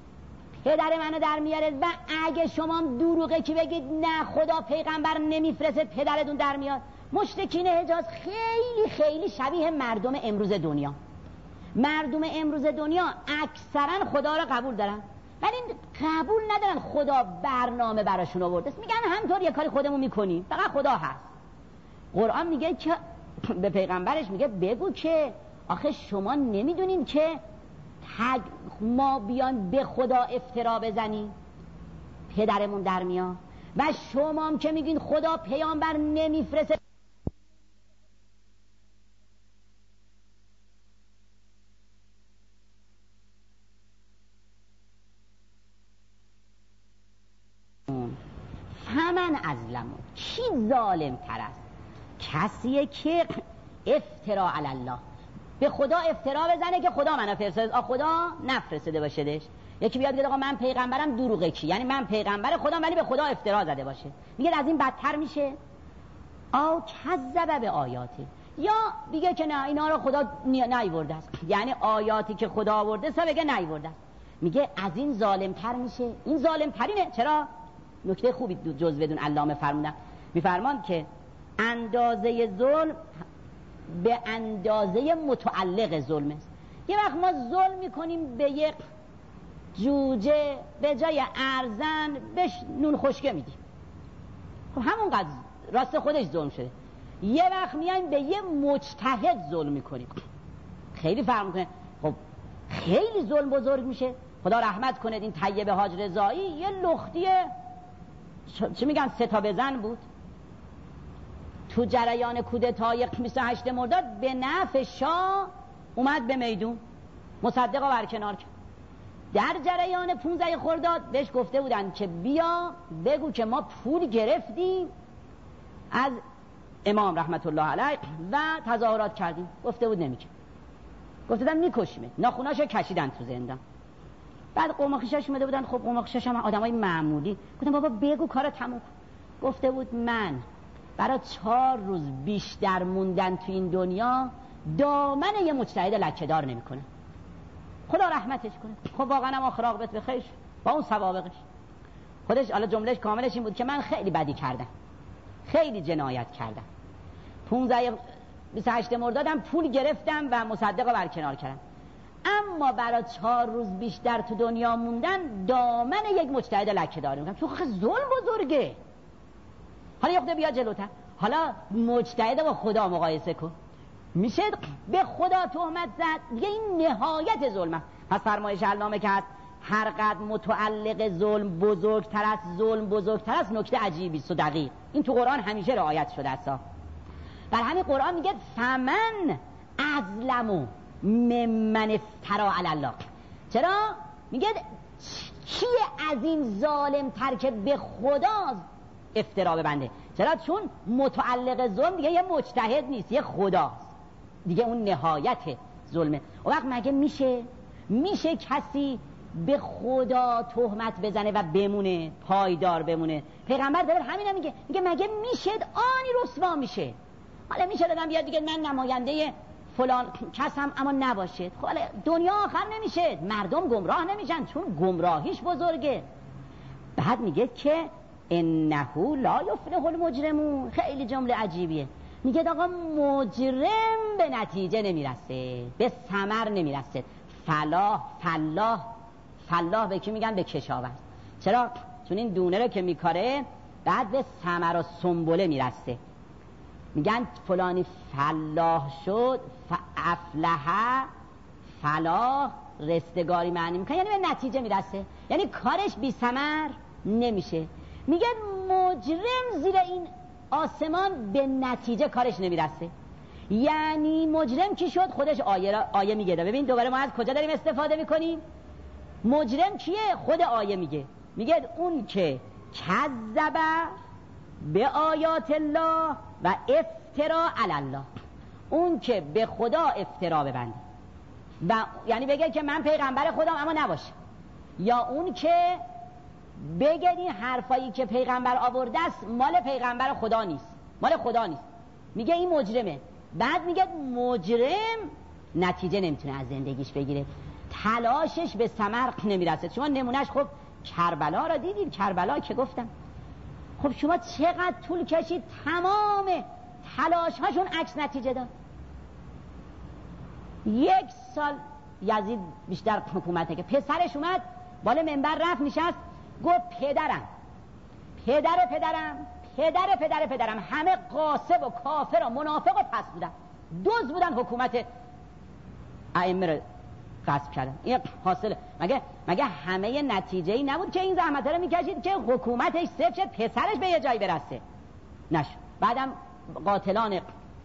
پدر منو در میاره، و اگه شما دروغه که بگید نه خدا پیغمبر نمیفرسته پدرتون در میاد. مشرکین حجاز خیلی خیلی شبیه مردم امروز دنیا. مردم امروز دنیا اکثرا خدا را قبول دارن، ولی قبول ندارن خدا برنامه براشون آورده. میگن همطور یه کاری خودمون میکنیم، فقط خدا هست. قرآن میگه که به پیغمبرش میگه بگو که آخه شما نمیدونین که تگ ما بیان به خدا افترا بزنیم پدرمون در میاد، و شما هم که میگین خدا پیامبر نمیفرسته همن ازلمون. کی ظالم تر است؟ کسیه که افترا علی الله، به خدا افترا بزنه که خدا منو فرستاد، خدا نفرستاده باشدش. یکی بیاد بگه آقا من پیغمبرم، دروغه کی؟ یعنی من پیغمبر خدا ولی به خدا افترا زده باشه. میگه از این بدتر میشه. او کذب به آیاتی، یا بگه که نه اینا رو خدا نیاورده است، یعنی آیاتی که خدا آورده سا بگه نیاورده است. میگه از این ظالمتر میشه. این ظالمترینه. چرا؟ نکته خوبی جز بدون علامه فرمودن، میفرمان که اندازه ظلم به اندازه متعلق ظلم است. یه وقت ما ظلم میکنیم به یک جوجه، به جای ارزن بهش نون خشکه میدیم، خب همونقدر راست خودش ظلم شده. یه وقت میایم به یه مجتهد ظلم میکنیم، خیلی فرق میکنه. خب خیلی ظلم بزرگ میشه. خدا رحمت کنه این طیب حاج رضایی یه لختی چه میگن سه تا بزن بود تو جریان کودتای بیست و هشتم مرداد، به نفع شاه اومد به میدون، مصدق رو برکنار کرد. در جریان پونزده خرداد بهش گفته بودن که بیا بگو که ما پول گرفتیم از امام رحمت الله علیه و تظاهرات کردیم. گفته بود نمیگه، گفته بودن میکشیمه، ناخوناشو کشیدن تو زندان. بعد قوم خویشاش اومده بودن، خب قوم خویشاش هم آدمای معمولی، گفتن بابا بگو کارو تموم کن. گفته بود من برای چهار روز بیشتر موندن تو این دنیا دامن یه مجتهد لکه‌دار نمیکنه. خدا رحمتش کنه. خب واقعا هم آخر عاقبت به خیر با اون سوابقش. خودش حالا جملهش کاملش این بود که من خیلی بدی کردم، خیلی جنایت کردم، پانزده بیست و هشتم مردادم پول گرفتم و مصدق رو برکنار کردم، اما برای چهار روز بیشتر تو دنیا موندن دامن یک مجتهد لکه‌دار میکنم. تو خیلی ظلم بزرگه. حالا یه بیا جلوتر، حالا مجتهد با خدا مقایسه کن، میشه به خدا تهمت زد دیگه، این نهایت ظلمه. پس فرمایش علامه که هست هر قدر متعلق ظلم بزرگتر است، ظلم بزرگتر است. نکته عجیبی است و دقیق، این تو قرآن همیشه رعایت شده است. بر همین قرآن میگه فمن ازلمو ممن افترا علی الله. چرا میگه کیه از این ظالم تر که به خدا افترا ببنده؟ چرا؟ چون متعلق ظلم دیگه یه مجتهد نیست، یه خداست دیگه، اون نهایت ظلمه. و وقت مگه میشه میشه کسی به خدا تهمت بزنه و بمونه، پایدار بمونه. پیغمبر داره همینه میگه، میگه مگه میشه آنی رسوا میشه؟ حالا میشه آدم بیاد دیگه من نماینده فلان کسم اما نباشه، خب دنیا آخر نمیشه، مردم گمراه نمیشن چون گمراهیش بزرگه. بعد میگه که انه لا یفلح المجرمون. خیلی جمله عجیبیه. میگه آقا مجرم به نتیجه نمیرسه، به ثمر نمیرسه. فلاح فلاح فلاح به کی میگن؟ به کشاورز. چرا؟ چون این دونه رو که میکاره بعد به ثمر و سنبله میرسه. میگن فلانی فلاح شد، افلح فلاح رستگاری معنی میکنه، یعنی به نتیجه میرسه، یعنی کارش بی ثمر نمیشه. میگه مجرم زیر این آسمان به نتیجه کارش نمیرسه. یعنی مجرم کی شد؟ خودش آیه را آیه میگه. ببین دوباره ما از کجا داریم استفاده میکنیم؟ مجرم کیه؟ خود آیه میگه. میگه اون که کذب به آیات الله و افترا علی الله، اون که به خدا افترا ببنده و یعنی بگه که من پیغمبر خودم اما نباشه، یا اون که بگه این حرفایی که پیغمبر آورده است مال پیغمبر خدا نیست، مال خدا نیست، میگه این مجرمه. بعد میگه مجرم نتیجه نمیتونه از زندگیش بگیره، تلاشش به ثمر نمیرسه. شما نمونهش خب کربلا را دیدید، کربلا که گفتم خب شما چقدر طول کشید تمام تلاش هاشون عکس نتیجه داد. یک سال یزید بیشتر حکومته که پسرش اومد بالا منبر رفت نشست گفت پدرم پدر پدرم پدر پدر پدرم همه غاصب و کافر و منافق و پس بودن، دوز بودن، حکومت ائمه رو غصب کردن. این حاصله. مگه مگه همه نتیجه ای نبود که این زحمت رو میکشید که حکومتش صفر شد، پسرش به یه جایی برسه؟ نشد. بعدم قاتلان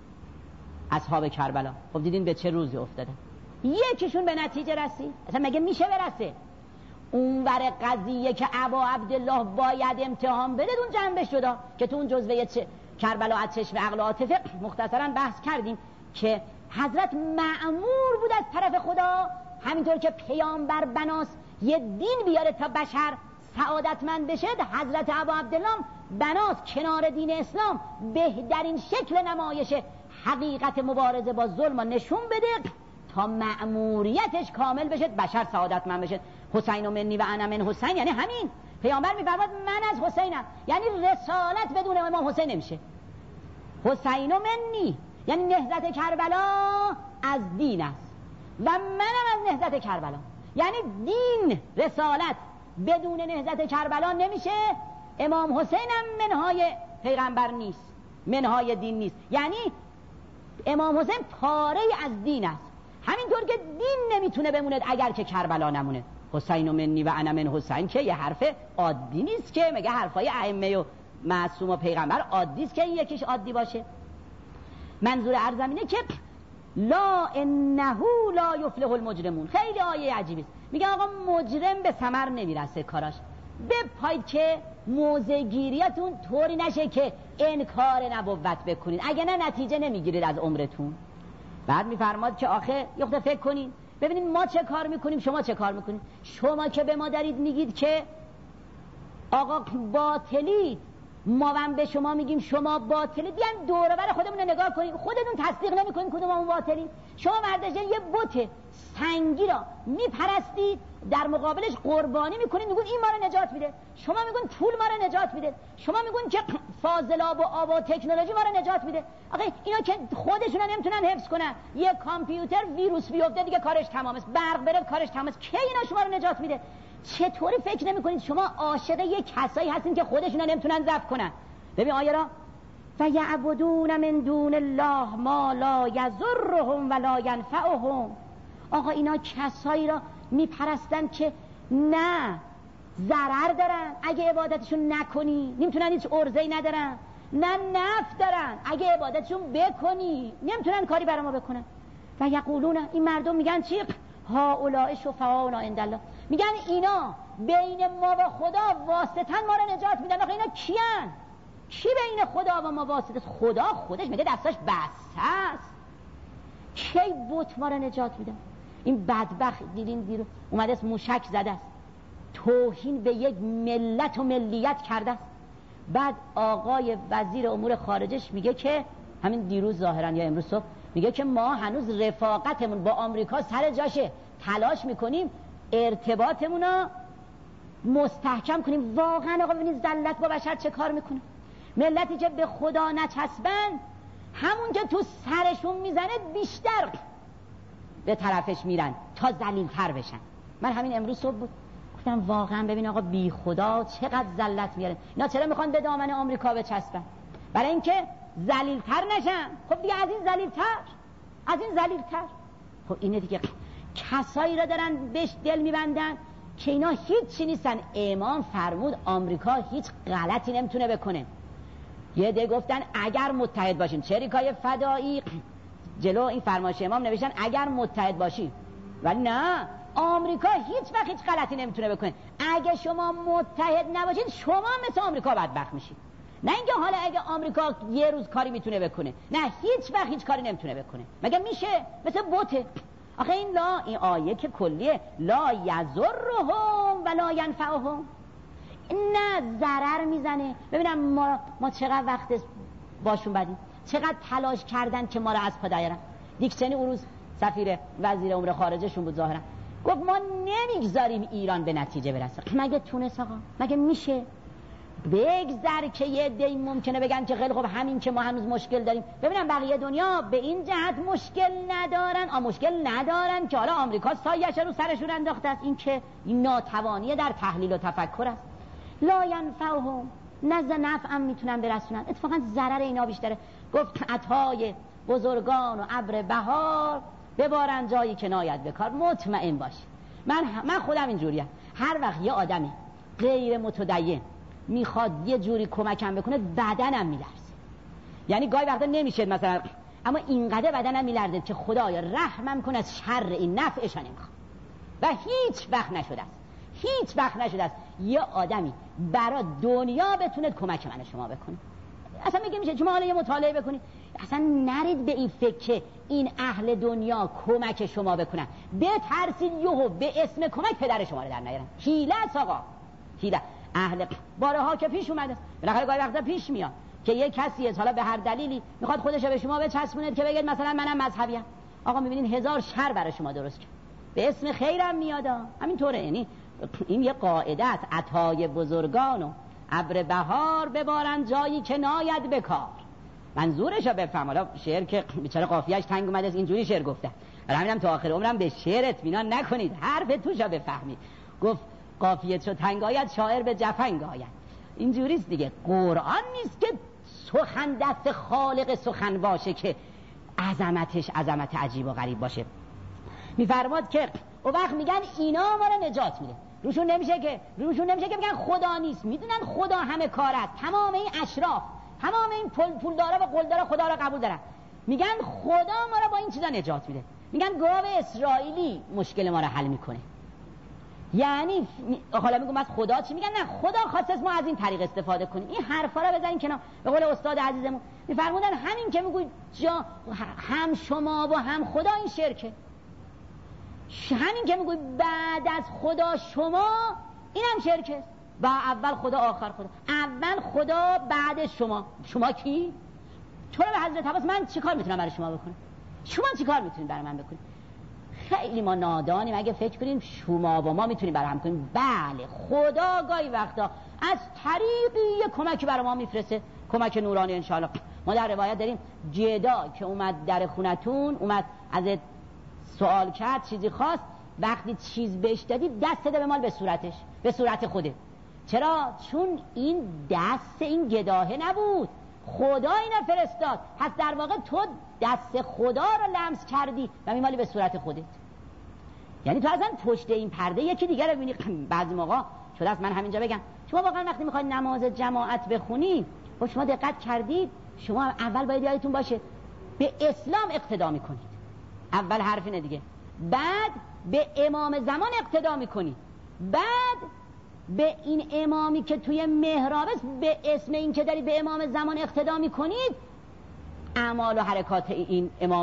اصحاب کربلا خب دیدین به چه روزی افتاده. یکیشون به نتیجه رسید؟ اصلا مگه میشه برسه؟ اون ور قضیه که ابا عبدالله باید امتحان بده اون جنبه شده که تو اون جزوه چه کربلا از چشم عقل و عاطفه مختصرا بحث کردیم که حضرت مأمور بود از طرف خدا، همینطور که پیامبر بناس یه دین بیاره تا بشر سعادتمند بشه، حضرت ابا عبدالله بناس کنار دین اسلام بهترین شکل نمایش حقیقت مبارزه با ظلم نشون بده تا مأموریتش کامل بشه، بشر سعادتمند بشه. حسین و منی و انا من حسین، یعنی همین. پیامبر میفرماد من از حسینم، یعنی رسالت بدون امام حسین نمیشه. حسین و منی یعنی نهضت کربلا از دین است و منم از نهضت کربلا، یعنی دین رسالت بدون نهضت کربلا نمیشه. امام حسین هم منهای پیغمبر نیست، منهای دین نیست، یعنی امام حسین پاره از دین است. همینطور که دین نمیتونه بمونه اگر که کربلا نمونه. حسین و منی و انا من حسین که یه حرف عادی نیست که، مگه حرفای ائمه و معصوم و پیغمبر عادی است که این یکیش عادی باشه؟ منظور عرضم اینه که لا انه لا یفلح المجرمون. خیلی آیه عجیبی است. میگه آقا مجرم به ثمر نمیرسه کاراش. بپایید که موضع گیریتون طوری نشه که انکار نبوت بکنید، اگه نه نتیجه نمیگیرید از عمرتون. بعد میفرماد که آخه یخته فکر کنین ببینید ما چه کار میکنیم، شما چه کار میکنید. شما که به ما دارید میگید که آقا باطلید، ما هم به شما میگیم شما باطلید، بیان دور و بر خودمون نگاه کنید، خودتون تصدیق نمیکنید کدوم اون باطلید. شما مردشه یه بت سنگی را میپرستید، در مقابلش قربانی میکنید، میگون این ما رو نجات میده. شما میگون پول ما رو نجات میده، شما میگون که فاضلاب و آب و تکنولوژی ما رو نجات میده. آقا اینا که خودشون نمیتونن حفظ کنن، یه کامپیوتر ویروس بیفته دیگه کارش تمام است، برق بره کارش تمام است، کی اینا شما رو نجات میده؟ چطوری فکر نمیکنید شما عاشق یه کسایی هستین که خودشون نمیتونن ضبط کنن؟ ببین آیه را فیعبدون من دون الله ما لا یضرهم ولا ینفعهم. آقا اینا کسایی را میپرستن که نه ضرر دارن اگه عبادتشون نکنی، نمیتونن هیچ عرضه‌ای ندارن، نه نفع دارن اگه عبادتشون بکنی نمیتونن کاری برای ما بکنن. و یقولون، این مردم میگن چی؟ هؤلاء شفعاؤنا عند الله، میگن اینا بین ما و خدا واسطن ما رو نجات میدن. آخه اینا کیان؟ کی بین خدا و ما واسطه؟ خدا خودش میگه دستاش بسته است. کی بت ما رو نجات میدن؟ این بدبخت دیدین دیرو اومده است موشک زده است، توهین به یک ملت و ملیت کرده است. بعد آقای وزیر امور خارجش میگه که همین دیروز ظاهرا یا امروز صبح میگه که ما هنوز رفاقتمون با آمریکا سر جاشه، تلاش میکنیم ارتباطمون رو مستحکم کنیم. واقعا آقا ببینید ذلت با بشر چه کار میکنه. ملتی که به خدا نچسبن همون که تو سرشون میزنه بیشتر به طرفش میرن تا ذلیل‌تر بشن. من همین امروز صبح بود گفتم واقعا ببین آقا بی خدا چقدر ذلت میاره. اینا چرا میخوان به دامن آمریکا بچسبن؟ برای اینکه ذلیل‌تر نشن. خب دیگه از این ذلیل‌تر از این ذلیل‌تر خب اینه دیگه. کسایی را دارن بهش دل میبندن که اینا هیچی نیستن. امام فرمود آمریکا هیچ غلطی نمیتونه بکنه. یه ده گفتن اگر متحد باشیم، شریکای فدایی جلو این فرمایش امام نوشتن اگر متحد باشیم، ولی نه، آمریکا هیچ وقت هیچ غلطی نمیتونه بکنه. اگه شما متحد نباشید شما مثل آمریکا بدبخت میشید. نه اینکه حالا اگه آمریکا یه روز کاری میتونه بکنه، نه هیچ وقت هیچ کاری نمیتونه بکنه. مگه میشه؟ مثل بوته. آخه این لا این آیه که کلیه لا یضرهم ولا ینفعهم، نه ضرر میزنه. ببینم ما ما چقدر وقت باشون بدیم، چقدر تلاش کردن که ما رو از پا درارن. دیکسنی اون روز سفیر وزیر امور خارجهشون بود ظاهرا گفت ما نمیگذاریم ایران به نتیجه برسه. مگه تونس آقا؟ مگه میشه؟ بگذر که یه دی ممکنه بگن که خیلی خب همین که ما هنوز مشکل داریم. ببینم بقیه دنیا به این جهت مشکل ندارن، آ مشکل ندارن که حالا آمریکا سایه‌اش رو سرشون انداخته است. این که این ناتوانی در تحلیل و تفکر است. لا ینفعهم، نزد نفعم میتونن برسونن، اتفاقا ضرر اینا بیشتره. گفت عطای بزرگان و ابر بهار ببارن جایی که ناید به کار. مطمئن باش من من خودم اینجوریم. هر وقت یه آدمی غیر متدین میخواد یه جوری کمکم بکنه بدنم میلرزه. یعنی گاهی وقتا نمیشه مثلا، اما اینقدر بدنم میلرزه که خدایا رحمم کن از شر این، نفعش نمیخوام. و هیچ وقت نشده است هیچ وقت نشده است یه آدمی برای دنیا بتونه کمک من شما بکنه. اصلا میگه میشه شما حالا یه مطالعه بکنید، اصلا نرید به این فکر که این اهل دنیا کمک شما بکنن، بترسید یهو به اسم کمک پدر شما رو در نیارن. حیله است آقا، حیله. اهل بارها که پیش اومده، بالاخره گاهی وقتا پیش میاد که یه کسی حالا به هر دلیلی میخواد خودش رو به شما بچسبونه که بگید مثلا منم مذهبیم. آقا میبینین هزار شر برای شما درست کرد، به اسم خیرم میاد. همینطوره. یعنی این یه قاعده است، عطای بزرگان و ابر بهار ببارن جایی که ناید به کار. منظورشو بفهم. حالا شعر که بیچاره قافیه‌اش تنگ اومده است اینجوری شعر گفته، برای همینم تا آخر عمرم به شعر اطمینان نکنید، حرف توشو بفهمید. گفت قافیه چو تنگ آید شاعر به جفنگ آید. اینجوریست دیگه. قرآن نیست که سخن دست خالق سخن باشه که عظمتش عظمت عجیب و غریب باشه. میفرماد که او وقت میگن اینا ما رو نجات میده، روشون نمیشه که روشون نمیشه که بگن خدا نیست. میدونن خدا همه کار است. تمام این اشراف، تمام این پول پولدارا و قلدارا خدا رو قبول دارن. میگن خدا ما رو با این چیزا نجات میده. میگن گاو اسرائیلی مشکل ما رو حل میکنه. یعنی حالا میگم از خدا چی میگن؟ نه، خدا خواسته ما از این طریق استفاده کنیم. این حرفا رو بزنین کنار. به قول استاد عزیزمون میفرمودن همین که میگوی جا هم شما و هم خدا این شرکه. همین که میگوی بعد از خدا شما، این هم شرکه. و اول خدا آخر خدا. اول خدا بعد شما. شما کی؟ چرا به حضرت عباس من چیکار میتونم برای شما بکنم؟ شما چیکار میتونید برای من بکنید؟ خیلی ما نادانیم اگه فکر کنیم شما و ما میتونیم برای هم کنیم. بله، خدا گاهی وقتا از طریقی یه کمکی برای ما میفرسته، کمک نورانی انشاءالله. ما در روایت داریم جدا که اومد در خونتون، اومد ازت سوال کرد، چیزی خواست، وقتی چیز بهش دادی دست ده به مال به صورتش، به صورت خوده. چرا؟ چون این دست این گداهه نبود، خدا اینو فرستاد. پس در واقع تو دست خدا رو لمس کردی و میمالی به صورت خودت. یعنی تو اصلا پشت این پرده یکی دیگر رو ببینی. بعضی موقع شده است من همینجا بگم، شما واقعا وقتی میخواید نماز جماعت بخونی و شما دقت کردید، شما اول باید یادتون باشه به اسلام اقتدا میکنید. اول حرف اینه دیگه. بعد به امام زمان اقتدا میکنید. بعد به این امامی که توی محراب است، به اسم این که دارید به امام زمان اقتدا میکنید، اعمال و حرکات این امام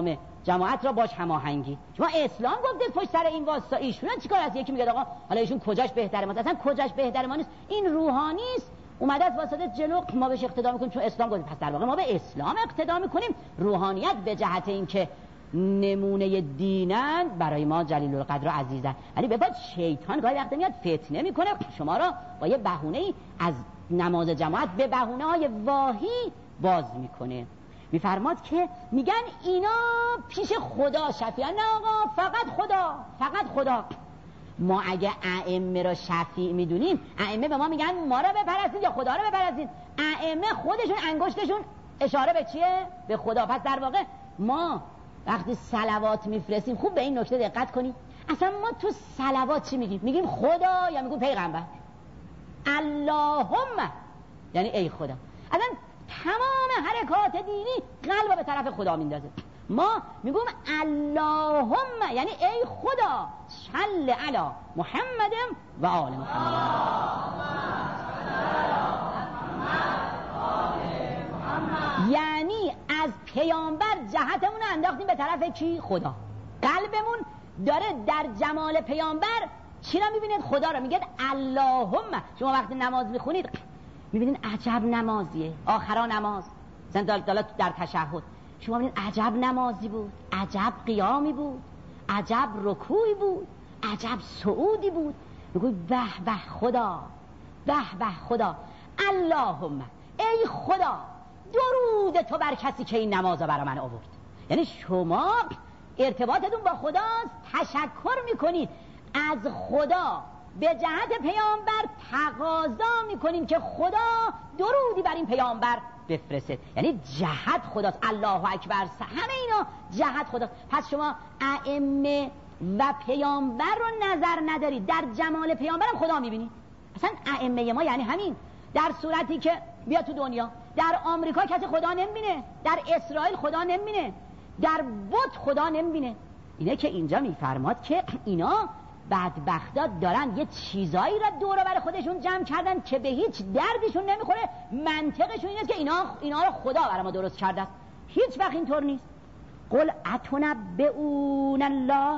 جماعت را باش هماهنگی. شما اسلام گفتید پشت سر این واسطه ایشون چیکار است؟ یکی میگه آقا حالا ایشون کجاش بهتره ما، اصلا کجاش بهتره ما نیست، این روحانی است اومده از واسطه جلو ما بهش اقتدا میکنیم چون اسلام گفت. پس در واقع ما به اسلام اقتدا میکنیم. روحانیت به جهت اینکه نمونه دینند برای ما جلیل القدر و عزیزن، ولی به بعد شیطان گاهی وقت میاد فتنه میکنه شما را با یه بهونه از نماز جماعت به بهونه های واهی باز میکنه. میفرماد که میگن اینا پیش خدا شفیعن. نه آقا، فقط خدا، فقط خدا. ما اگه ائمه را شفیع میدونیم، ائمه به ما میگن ما را بپرستید یا خدا را بپرستید. ائمه خودشون انگشتشون اشاره به چیه؟ به خدا. پس در واقع ما وقتی صلوات میفرستیم، خوب به این نکته دقت کنید، اصلا ما تو صلوات چی میگیم؟ میگیم خدا یا میگیم پیغمبر؟ اللهم یعنی ای خدا. اصلا تمام حرکات دینی قلب به طرف خدا میندازه. ما میگیم اللهم یعنی ای خدا صل علی محمد و آل محمد. یعنی از پیامبر جهتمون رو انداختیم به طرف کی؟ خدا. قلبمون داره در جمال پیامبر چی رو میبینید؟ خدا رو. میگید اللهم. شما وقتی نماز میخونید میبینید عجب نمازیه، آخرا نماز مثلا در تشهد شما میبینید عجب نمازی بود، عجب قیامی بود، عجب رکوعی بود، عجب صعودی بود. میگوید به به خدا، به به خدا. اللهم ای خدا درود تو بر کسی که این نماز رو برای من آورد. یعنی شما ارتباطتون با خداست، تشکر میکنید از خدا، به جهت پیامبر تقاضا میکنین که خدا درودی بر این پیامبر بفرسته. یعنی جهت خداست. الله اکبر، همه اینا جهت خداست. پس شما ائمه و پیامبر رو نظر ندارید، در جمال پیامبر هم خدا میبینید. اصلا ائمه ما یعنی همین، در صورتی که بیا تو دنیا در آمریکا کسی خدا نمیبینه، در اسرائیل خدا نمیبینه، در بت خدا نمیبینه. اینه که اینجا میفرماد که اینا بدبختا دارن یه چیزایی را دور بر خودشون جمع کردن که به هیچ دردشون نمیخوره. منطقشون اینه که اینا اینا رو خدا برای ما درست کرده است. هیچ وقت اینطور نیست. قل اتنبئون الله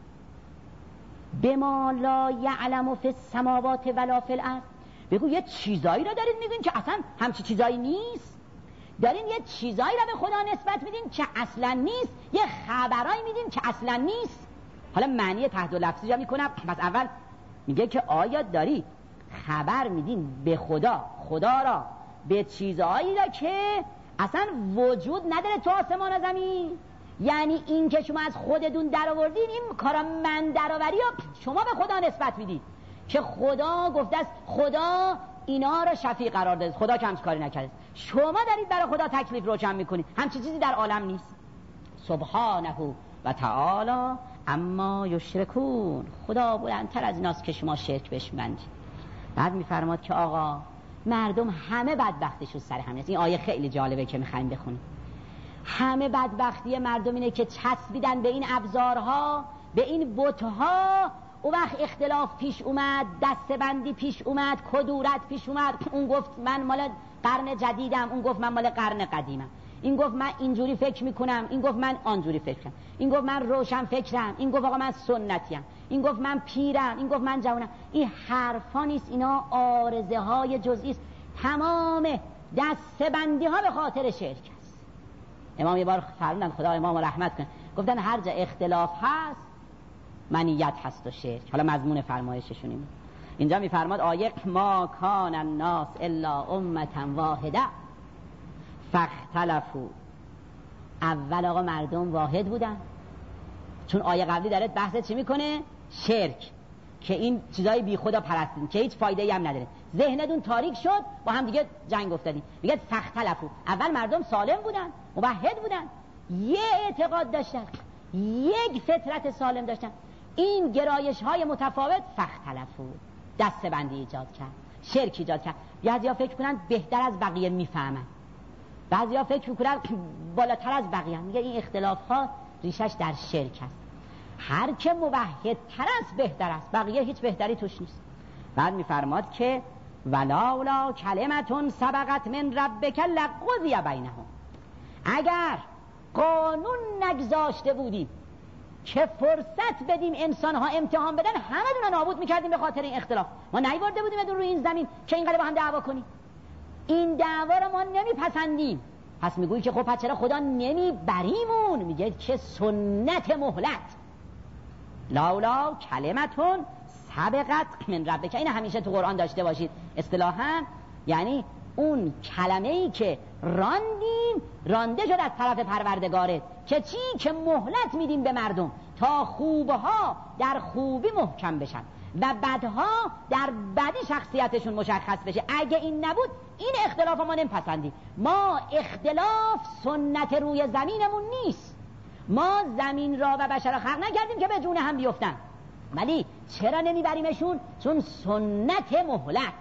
بما لا یعلم فی السماوات ولا فی الارض. بگو یه چیزایی را دارید میگین که اصلا همچی چیزایی نیست. دارین یه چیزایی را به خدا نسبت میدین که اصلا نیست، یه خبرایی میدین که اصلا نیست. حالا معنی تحت و لفظی جا میکنم. پس اول میگه که آیا داری خبر میدین به خدا، خدا را به چیزهایی را که اصلا وجود نداره تو آسمان و زمین. یعنی این که شما از خودتون در آوردین، این کارا من درآوری رو شما به خدا نسبت میدید که خدا گفته است خدا اینا را شفیع قرار داده، خدا که همچین کاری نکرده. شما دارید برای خدا تکلیف روشن میکنید. همچین چیزی در عالم نیست. سبحانه و تعالی اما یشرکون. خدا بلندتر از ایناست که شما شرک بهش بندید. بعد میفرماد که آقا مردم همه بدبختشون سر همین است. این آیه خیلی جالبه که میخوایم بخونیم. همه بدبختی مردم اینه که چسبیدن به این ابزارها، به این بتها. او وقت اختلاف پیش اومد، دستبندی پیش اومد، کدورت پیش اومد. اون گفت من مال قرن جدیدم، اون گفت من مال قرن قدیمم. این گفت من اینجوری فکر میکنم، این گفت من آنجوری فکر کنم. این گفت من روشن فکرم، این گفت آقا من سنتیم، این گفت من پیرم، این گفت من جوانم. این حرفا نیست، اینا عارضه های جزئی است. تمام دستبندی ها به خاطر شرک است. امام یه بار فرمودن، خدا امام رحمت کنه، گفتن هر جا اختلاف هست منیت هست و شرک. حالا مضمون فرمایششون این اینجا میفرماد آیه ما کان الناس الا امه واحده فاختلفوا. اول آقا مردم واحد بودن، چون آیه قبلی داره بحث چی میکنه؟ شرک، که این چیزای بی خدا پرستین که هیچ فایده‌ای هم نداره. ذهنتون تاریک شد، با هم دیگه جنگ افتادین. میگه فاختلفوا. اول مردم سالم بودن، موحد بودن، یه اعتقاد داشتن، یک فطرت سالم داشتن. این گرایش های متفاوت فاختلفوا، دسته بندی ایجاد کرد، شرک ایجاد کرد. بعضیا فکر کنن بهتر از بقیه میفهمن، بعضیا فکر میکنن بالاتر از بقیه. میگه این اختلاف ها ریشش در شرک است. هر که موحد تر است بهتر است، بقیه هیچ بهتری توش نیست. بعد میفرماد که ولولا کلمتون سبقت من ربک لقضی بینهم. اگر قانون نگذاشته بودیم که فرصت بدیم انسان ها امتحان بدن، همه دونه نابود میکردیم به خاطر این اختلاف. ما نیورده بودیم ادون روی این زمین که اینقدر با هم دعوا کنیم. این دعوا رو ما نمیپسندیم. پس میگویی که خب پس چرا خدا نمیبریمون؟ میگه که سنت مهلت لولا کلمتون سبقت من ربک. این همیشه تو قرآن داشته باشید. اصطلاحاً یعنی اون کلمه‌ای که راندیم رانده شد از طرف پروردگارت، که چی؟ که مهلت میدیم به مردم تا خوبها در خوبی محکم بشن و بدها در بدی شخصیتشون مشخص بشه. اگه این نبود این اختلاف ما نمیپسندیم. ما اختلاف سنت روی زمینمون نیست. ما زمین را و بشر را خلق نکردیم که به جون هم بیفتن، ولی چرا نمیبریمشون؟ چون سنت مهلت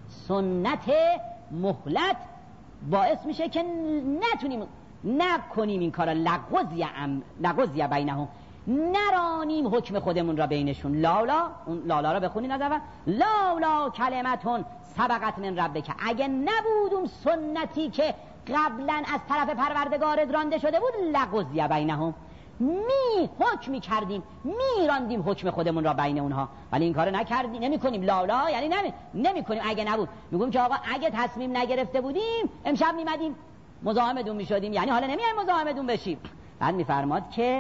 سنت مهلت باعث میشه که نتونیم نکنیم این کارا. لغوزی ام لغوزی بینهم، نرانیم حکم خودمون را بینشون. لالا، اون لالا را بخونین از اول. لالا کلمتون سبقت من ربک، اگه نبود اون سنتی که قبلا از طرف پروردگارت رانده شده بود، لغوزی بینهم، می حکم می‌کردیم، میراندیم حکم خودمون را بین اونها. ولی این کارو نکردیم، نمی‌کنیم. لالا یعنی نمی نمی‌کنیم. اگه نبود میگم که آقا اگه تصمیم نگرفته بودیم امشب میمدیم مزاحمتون میشدیم، یعنی حالا نمیایم مزاحمتون بشیم. بعد میفرماد که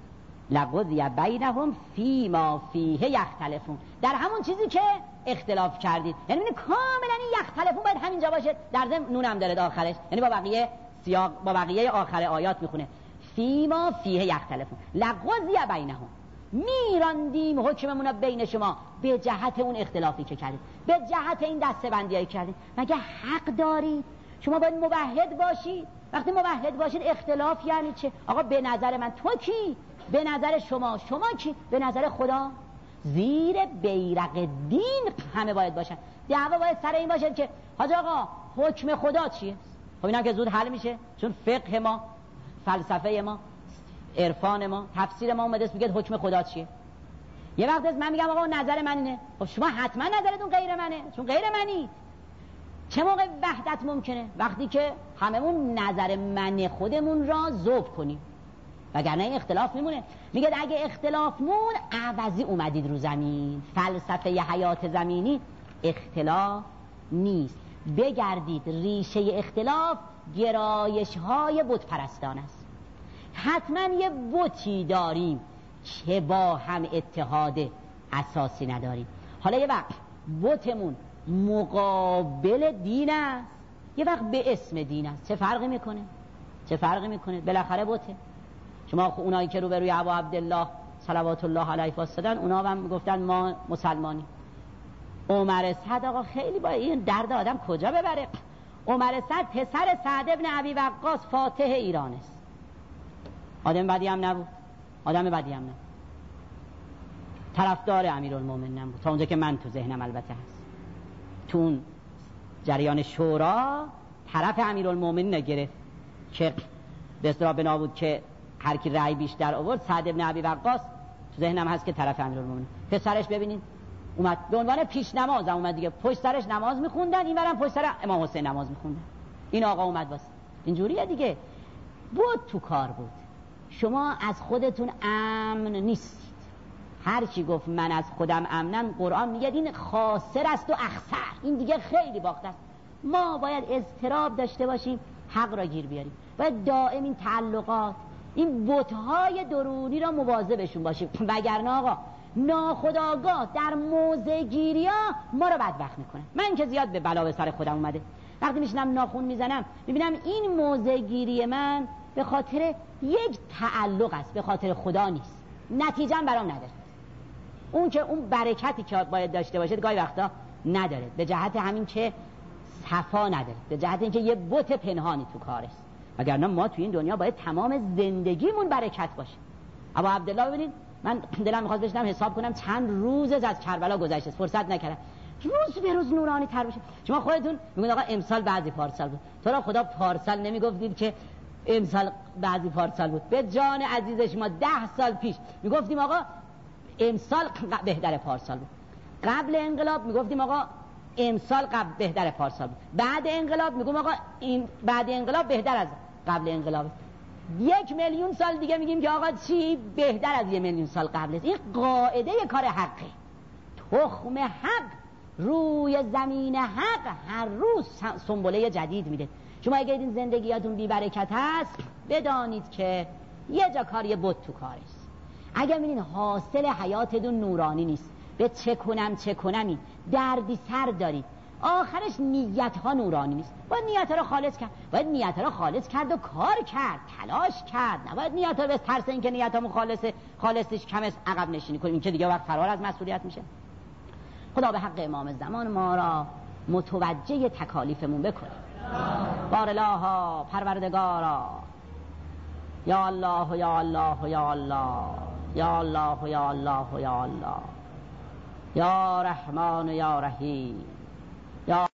لقضی بینهم فی ما فیه یختلفون، در همون چیزی که اختلاف کردید. یعنی کاملا این یختلفون باید همینجا باشه. در ضمن نونم داره آخرش، یعنی با بقیه سیاق با بقیه آخر آیات میخونه فی ما فیه یختلفون لقضی بینهم، میراندیم حکممون بین شما به جهت اون اختلافی که کردید، به جهت این دسته‌بندیایی کردید. مگه حق دارید؟ شما باید موحد باشید. وقتی موحد باشید اختلاف یعنی چه؟ آقا به نظر من تو کی؟ به نظر شما شما کی؟ به نظر خدا. زیر بیرق دین همه باید باشن. دعوا باید سر این باشه که حاج آقا حکم خدا چیه؟ خب اینا که زود حل میشه، چون فقه ما، فلسفه ما، عرفان ما، تفسیر ما اومده است میگه حکم خدا چیه. یه وقت از من میگم آقا نظر من اینه، خب شما حتما نظرتون غیر منه، چون غیر منی. چه موقع وحدت ممکنه؟ وقتی که هممون نظر من خودمون را ذوب کنیم، وگرنه این اختلاف میمونه. میگه اگه اختلاف مون عوضی اومدید رو زمین. فلسفه حیات زمینی اختلاف نیست. بگردید ریشه اختلاف گرایش های بت پرستان است. حتما یه بتی داریم که با هم اتحاد اساسی نداریم. حالا یه وقت بتمون مقابل دین است، یه وقت به اسم دین است. چه فرقی میکنه؟ چه فرقی میکنه؟ بالاخره بته. شما اونایی که رو به روی ابا عبدالله صلوات الله علیه واسدن، اونا هم گفتن ما مسلمانی. عمر سعد آقا خیلی با این درد آدم کجا ببره. عمر سعد پسر سعد ابن ابی وقاص فاتح ایران است. آدم بدی هم نبود، آدم بدی هم نبود، طرفدار امیرالمومنین نبود تا اونجا که من تو ذهنم البته هست. تو اون جریان شورا طرف امیرالمومنین گرفت که به اصطلاح بنا بود که هر کی رأی بیشتر آورد. سعد ابن ابی وقاص تو ذهنم هست که طرف امیرالمومنین. پسرش ببینید اومد به عنوان پیش نماز اومد دیگه، پشت سرش نماز میخوندن، اینورم پشت سر امام حسین نماز میخوندن. این آقا اومد واسه اینجوریه دیگه. بود تو کار بود. شما از خودتون امن نیستید. هر کی گفت من از خودم امنم، قرآن میگه این خاسر است و اخسر، این دیگه خیلی باخته است. ما باید اضطراب داشته باشیم، حق را گیر بیاریم. باید دائم این تعلقات، این بت‌های درونی را مواظبشون باشیم، وگرنه آقا ناخودآگاه در موضع گیری‌ها ما رو بدبخت میکنه. من که زیاد به بلا به سر خودم اومده، وقتی میشنم ناخون میزنم میبینم این موضع گیری من به خاطر یک تعلق است، به خاطر خدا نیست، نتیجه برام نداره. اون که اون برکتی که باید داشته باشه گاهی وقتا نداره، به جهت همین که صفا نداره، به جهت اینکه یه بت پنهانی تو کار است. وگرنه ما تو این دنیا باید تمام زندگیمون برکت باشه. ابا عبدالله ببینید، من دلم می‌خواد بشنم حساب کنم چند روز از کربلا گذشته، فرصت نکردم. روز به روز نورانی تر بشه. شما خودتون میگید آقا امسال بعضی پارسال بود، تو را خدا پارسال نمیگفتید که امسال بعضی پارسال بود؟ به جان عزیز شما ده سال پیش میگفتیم آقا امسال بهتر پارسال بود. قبل انقلاب میگفتیم آقا امسال قبل بهتر پارسال بود. بعد انقلاب میگم آقا این بعد انقلاب بهتر از قبل انقلاب. یک میلیون سال دیگه میگیم که آقا چی بهتر از یک میلیون سال قبل است. این قاعده کار حقه. تخم حق روی زمین حق هر روز سنبله جدید میده. شما اگه این زندگیاتون بی برکت هست بدانید که یه جا کار یه بت تو کارست. اگر میبینید حاصل حیاتتون نورانی نیست، به چه کنم چه کنمی دردی سر دارید، آخرش نیت ها نورانی نیست. باید نیت ها رو خالص کرد، باید نیت ها رو خالص کرد و کار کرد، تلاش کرد. نباید نیت ها رو بس ترس این که نیت ها خالصه خالصش کم است عقب نشینی کنیم، این که دیگه وقت فرار از مسئولیت میشه. خدا به حق امام زمان ما را متوجه تکالیفمون بکنه. بار الها پروردگارا، یا الله یا الله یا الله یا الله یا الله یا الله یا رحمان یا رحیم یا